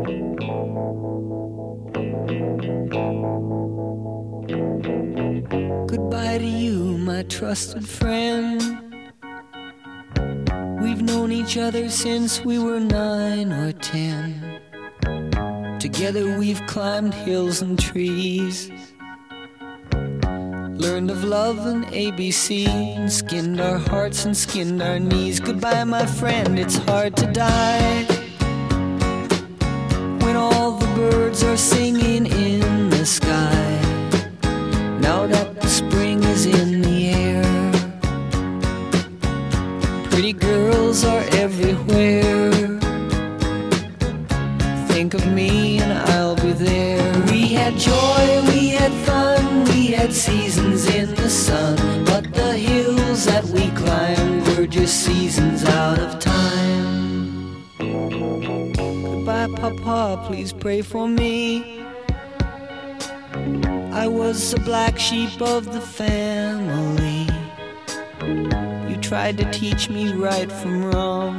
Goodbye to you, my trusted friend. We've known each other since we were 9 or 10. Together we've climbed hills and trees, learned of love and ABC, and skinned our hearts and skinned our knees. Goodbye, my friend, it's hard to die when all the birds are singing in the sky. Now that the spring is in the air, pretty girls are everywhere. Think of me and I'll be there. We had joy, we had fun, we had seasons in the sun, but the hills that we climbed were just seasons out of time. Goodbye, Papa, please pray for me. I was the black sheep of the family. You tried to teach me right from wrong.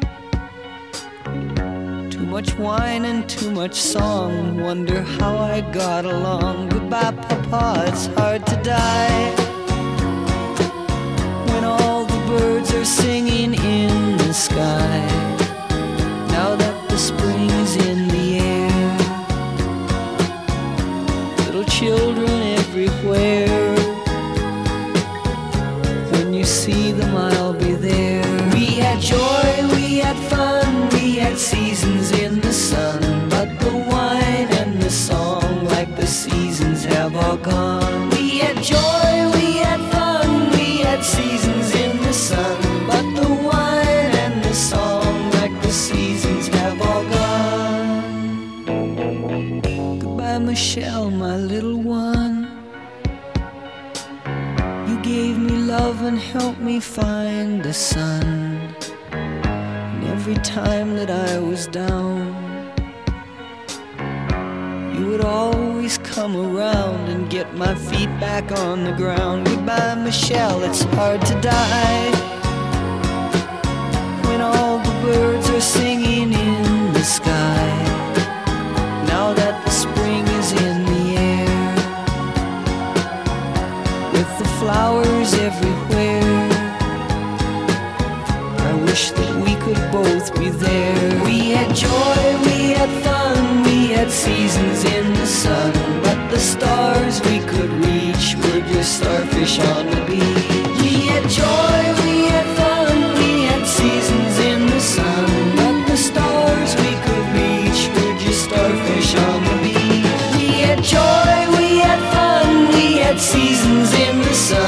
Too much wine and too much song, wonder how I got along. Goodbye, Papa, it's hard to die when all the birds are singing in the sky. Now that the spring is in the air, little children everywhere. When you see them, I'll be there. We had joy, we had fun, we had seasons in the sun, but the wine and the song, like the seasons, have all gone. We had joy, we had fun, we had seasons in the sun, but the wine and the song, like the seasons, have all gone. Goodbye, Michelle, my little one. You gave me love and helped me find the sun. And every time that I was down, you would always come around and get my feet back on the ground. Goodbye, Michelle, it's hard to die when all the birds are singing in the sky. Now that the spring is in the air, with the flowers everywhere, I wish that we could both be there. We had joy, we had fun, we had seasons in the sun, but the stars we could reach were just starfish on the beach. We had joy, we had fun, we had seasons in the sun, but the stars we could reach were just starfish on the beach. We had joy, we had fun, we had seasons in the sun,